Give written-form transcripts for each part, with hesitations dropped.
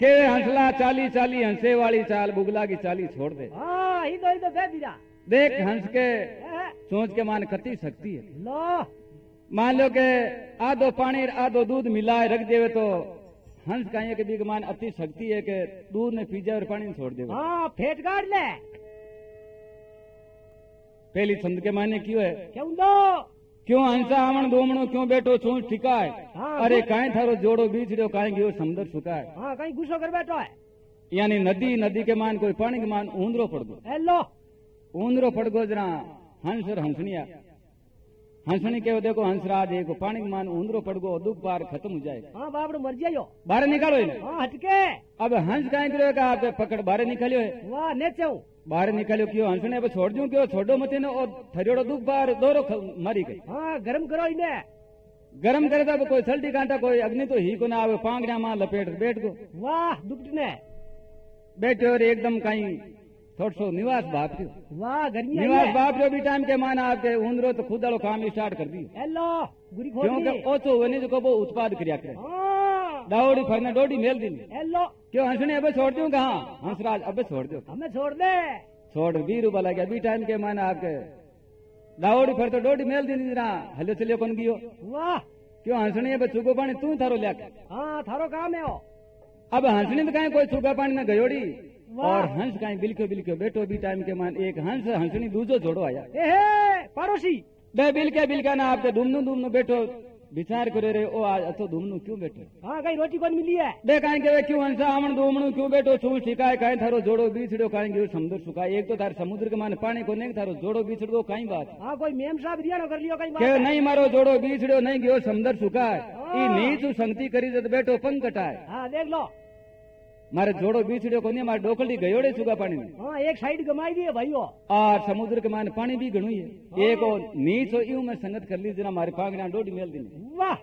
के हंसला चाली चाली हंसे वाली चाल बुगला की चाली छोड़ दे। हाँ ही तो दीरा देख हंस के सोच के मान कती सकती है। लो मान लो के आधो पानी आधो दूध मिलाए रख देवे तो हंस कहीं के बीक मान अति शक्ति है कि दूध ने पी जाए और पानी छोड़ देवे। हाँ फेट काट ले। पहली छंद के माने क्यों है क्यों हंसा आमण दोमणो क्यों बैठो चूंच ठिकाए। हाँ, अरे काई थारो जोड़ो बीछड़ो काई गयो समुद्र सुकाए। हाँ कहीं गुस्सो कर बैठो है। यानी नदी के मान कोई पानी के मान ऊंदरो पड़ गो। हेलो ऊंदरो पड़ गो जरा हंस और हंसनिया हंसनी के देखो हंसराज एक पानी के मान ऊंदरो पड़ गो दुख पार खत्म हो जाए। हाँ बाप मर जाइयो बाहर निकालो इन्हें। हाँ हटके अब हंस काई करो का आप पकड़ बाहर निकालियो है। वाह नेचो बाहर निकालियो क्यों हंसने अब छोड़ दूं क्यों छोड़ो मत ने और थरियोड़ो दुख पार दोरो मारी गई। हाँ गरम करो इन्हें गरम करे तो कोई सल्टी कांटा कोई अग्नि तो ही को ना आवे पांगड़ा मां लपेट बैठ गो। वाह दुखने बैठे और एकदम कहीं थोड़ा सो निवास बाप वाह गर्मी निवास बाप जो भी टाइम के माना आपके ऊंदरो तो खुद काम स्टार्ट कर दी। हेलो गुरी खोल क्योंकि ओचो वने जो को उत्पाद क्रिया करे। हाँ दावड़ी फरना डोडी मेल दी। हेलो क्यों हंसने अब छोड़ दूं कहाँ हंसराज अब छोड़ दो हमें छोड़ दे छोड़ 20 रुपया लगे अभी टाइम के माना आपके दावड़ी फर तो डोडी मेल दी हलो चलियो कौन गियो। वाह क्यों हंसने अब चुको पानी तू थारो लिया। हाँ थारो काम है अब हंसने में कहीं कोई चुका पानी न गयोड़ी और हंस कहीं बिल्क्यो बैठो भी टाइम के मान एक हंस हंसनी दूजो जोड़ो आया। पड़ोसी बे बिल्का ना आपके दुमनु बैठो विचार करे रे ओ आज अतो दुमनु क्यों बैठो। हाँ कहीं रोटी कौन मिली है बे कहीं के क्यों हंसा आमण दुमनु क्यों बैठो छू ठिकाए कहीं थारो जोड़ो बीछड़ो कहीं गयो समुद्र सुखाए। एक तो थार समुद्र के मान पानी को नहीं थारो जोड़ो बीछड़ो कहीं बात। हाँ कोई मेम साहब रियानो कर लियो कहीं के नहीं मारो जोड़ो बीछड़ो नहीं गयो समुद्र सुखाए। ई नीच संगति करी जत बैठो पंख कटाए। हाँ देख लो मारे जोड़ो बीछड़ो को नहीं मारे डोकली गयोड़े सुगा पानी में। हाँ एक साइड गमाई दी है भाईओ और समुद्र के मान पानी भी घणु है। एक और नीच हो यूं में संगत कर ली जना मारे पागड़ा डोडी मेल दी। वाह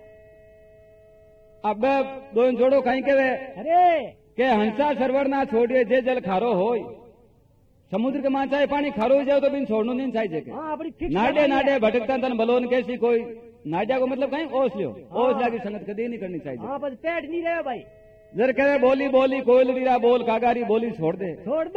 अब दो जोड़ो कहीं के वे अरे के हंसा सरवर ना छोड़िए जे जल खारो हो समुद्र के मान चाहे पानी खारो हो जाए तो बिन छोड़नो नहीं चाहिए। हाँ अपनी नाडे नाडे भटकता तन बलोन कैसी कोई नाडा को मतलब कहीं ओस लियो ओस लागी संगत कभी नहीं करनी चाहिए। हाँ बस पेट नहीं रहे भाई जर कहे बोली बोली कोयलरीरा बोल कागारी बोली छोड़ दे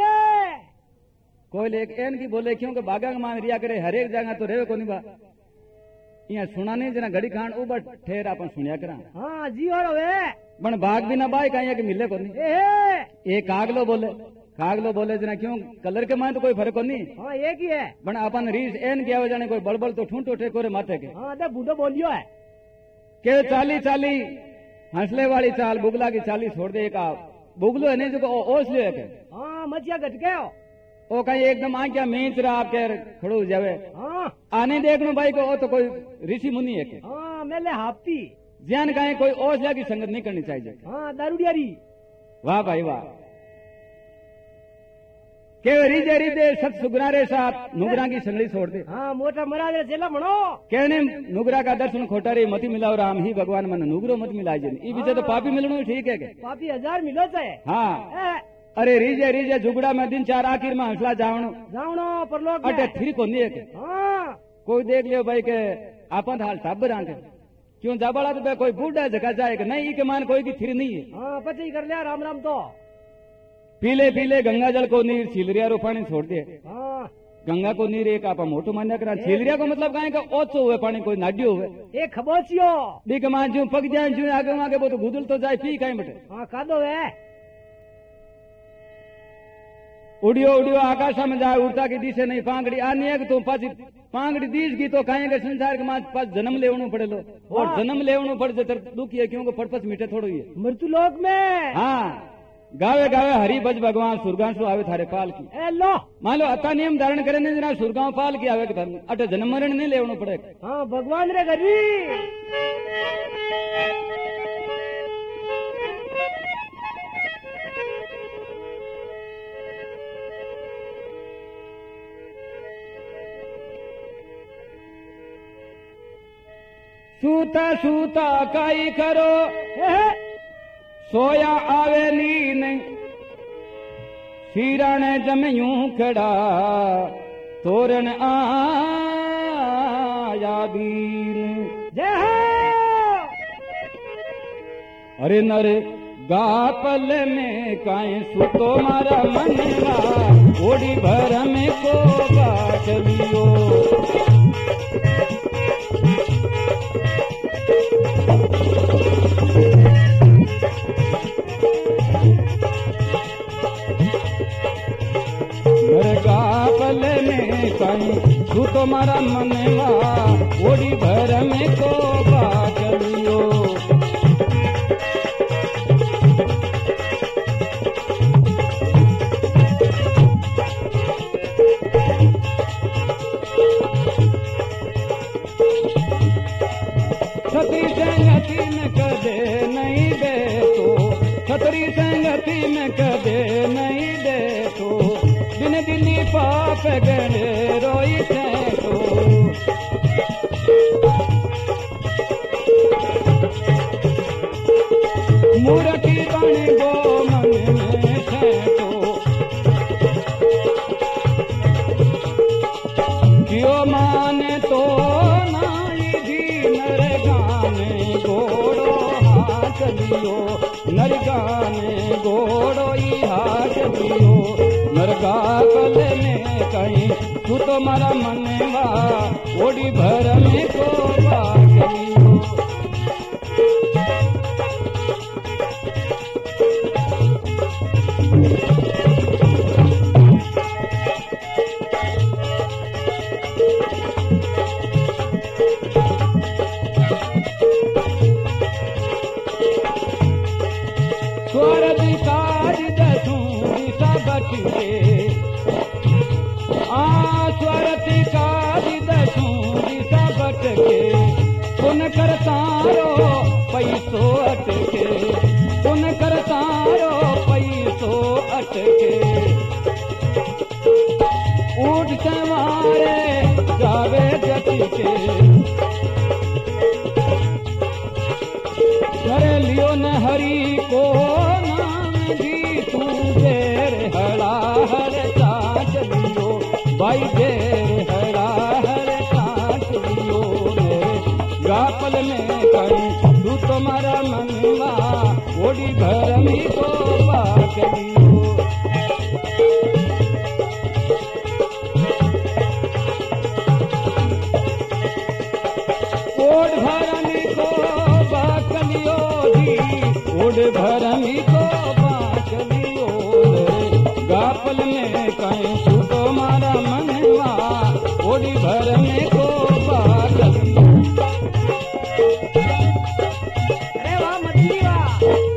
कोयल एक एन की बोले क्योंकि बागा मान रिया करे हर एक जगह तो रहे को नहीं बा यहाँ सुना नहीं जना घड़ी खान उबर ठेर अपन सुनिया करा। हाँ जी और बन भाग भी ना बाय कहीं कि मिले को नहीं। एक कागलो बोले जना क्यों कलर के मान तो कोई फर्क को नहीं। हाँ एक ही है बन अपन रीस एन किया जाने कोई बड़बड़ तो ठूंठो ठेकोरे माथे के। हाँ तो बूढ़ो बोलियो है के चाली चाली हंसले वाली चाल बुगला की चाली छोड़ दे। एक बुगलो है नहीं जो ओस ले हाँ मचिया घट गया वो कहीं एकदम आ क्या मीच रहा आपके खड़ो हो जावे। हाँ आने देखनो भाई को तो कोई ऋषि मुनि है। हाँ मेले हापती ज्ञान कहीं कोई ओसला की संगत नहीं करनी चाहिए। हाँ दारूडियारी वाह भाई वाह के रीजे रीजे सत सुगरारे साथ नुगरा की संगली छोड़ दे। हाँ मोटा मरा दे चला मनो कहने नुगरा का दर्शन खोटारे मत मिलाओ राम ही भगवान मन नुगरो मत मिलाए। ई बीचे तो पापी मिलनो ठीक है के पापी 1000 मिलो चाहे। हाँ अरे रीजे रीजे जुगड़ा में दिन चार आखिर में हंसला जावणो परलोक अटे थिरी को नहीं है। हाँ कोई देख लियो भाई के आपन हाल टाबर आंके क्यों जाबाला तो कोई बूढ़ा जगह जाए कि नहीं के मान कोई की थिरी नहीं है। हाँ पची कर लिया राम राम तो पीले पीले गंगा जल को नीर छिलरिया रो पानी छोड़ दे। हाँ गंगा को नीर एक आपा मोटो मान्या करा छिलरिया को मतलब कहीं का ओछो हुए पानी कोई नाड्यो हुए एक खबोचियो दी मान जू पग जाए जू आगे वो तो गुदल तो जाए पी कहीं बटे। हाँ कादो है उड़ियो उड़ियो आकाश में जाए उड़ता की दिशे नहीं पांगड़ी आनी है तो पाची पांगड़ी दीज की तो कहीं संसार के मां पास जन्म लेवनो पड़े लो और जन्म लेवनो पड़ जतर दुखी है क्योंकि पड़पस मीठे थोड़ो ही है मृत्यु लोक में। हाँ गावे गावे हरि बज भगवान सुरगांसु आवे थारे पाल की। लो मान लो अता नियम धारण करे ने जना सुरगांव पाल की आवे धर्म अटे जन्म मरण नहीं लेवनो पड़े। हाँ भगवान रे गरी सूता सूता काई करो सोया आवे नीन शीरण जमयूं खड़ा तोरण आया दीन। जय हो अरे नरे गापल में काए सुतो मारा मनवा ओड़ी भर में को बाट लियो गापल में काए सुतो मारा मनवा ओड़ी भर में को बाट लियो छतरी संगति में कदे नहीं दे तो छतरी संगति में कदे नहीं दे तो दिन दिनी पाप गणे रोई थे तो मूर्ति बन गो मन में थे तो क्यों माने तो नरगाने गोड़ो हाथ दियो नरगापल में कहीं तू तो मारा मनवा ओड़ी भर में को बाटलियो स्वर्धिकार दसूं दिशा बटके स्वर्धिकार दसूं दिशा बटके पुन कर तारो पैसो अटके पुन कर तारो पैसो अटके ऊट सवारे जावे जटके कर लियो न हरि को नाम जी तू देर हड़ा हर साथ लियो भाई देर हड़ा हर साथ लियो गापल में कहीं तू तुम्हारा मनवा ओड़ी भर में को बात लियो ओढ़ भरमी को बाकलियो ओढ़ भरमी को बाकलियो गापल में कहीं सुतो मारा मनवा ओढ़ी भरमी को बाकलियो अरे वाह मछली वाह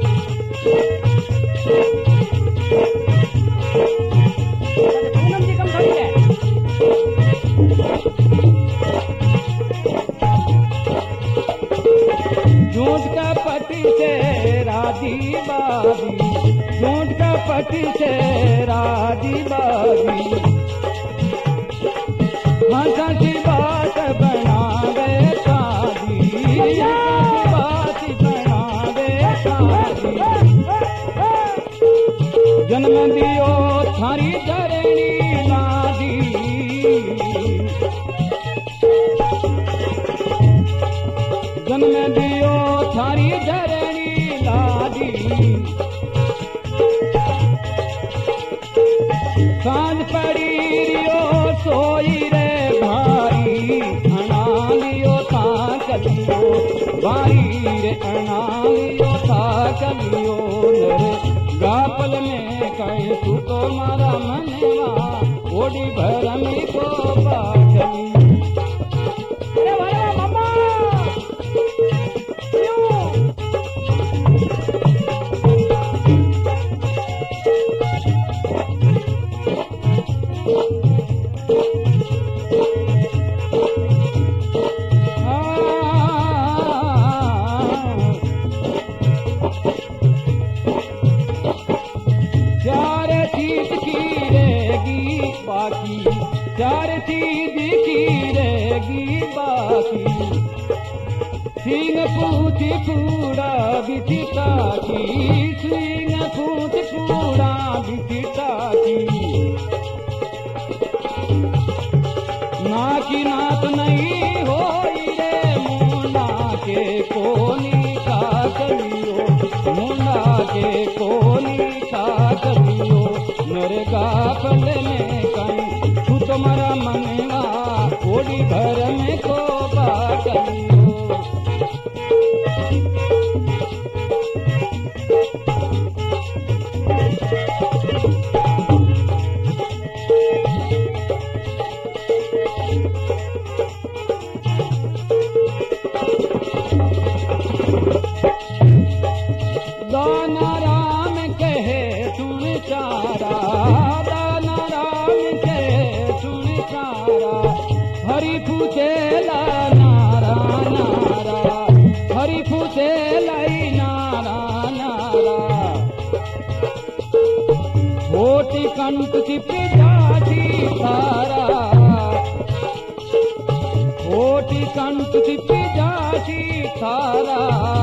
पूनम जी कम थोड़ी है झूठ का पति से राजी बाजी झूठ का पति से राजी बाजी हंसा की बात बनावे शादी बात बनावे शादी जन्म दियो थारी धरणी नादी जन्म दियो थारी धरणी लादी सांझ पड़ी रियो सोई रे भाई अना लियो था कलियो भाई रे अना लियो था कलियो गापल में कहीं तू तो मारा मनवा ओड़ी भर में को बाटली अरे भाई मम्मा चार चीज की रहेगी बाकी सींग पूछ पूरा बिछता की सींग पूछ पूरा बिछता की ना की नात नहीं हो रे मुन्ना के कोनी का कलियो मुन्ना के सारा दाना राम के सुन सारा हरि पूछेला नारा नारा हरि पूछेलाई नारा नारा कोटि कंठ चिप जाती तारा कोटि कंठ चिप जाती तारा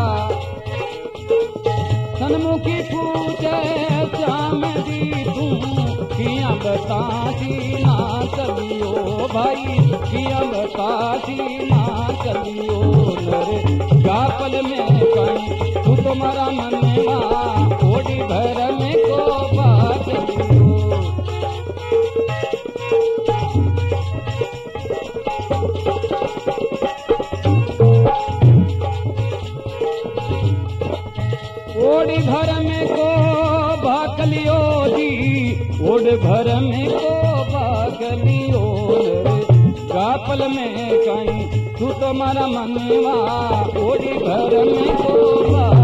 सन्मुखी पूछे श्याम दी तू किया बताती ना चलियो भाई किया बताती ना चलियो नरे गापल में कहीं तू तुम्हारा मनवा ओडी भर में को बात ओड भर में को भाकलियो दी ओड भर में को भाकलियो गापल में कहीं तू तो मारा मनवा ओडी भर में को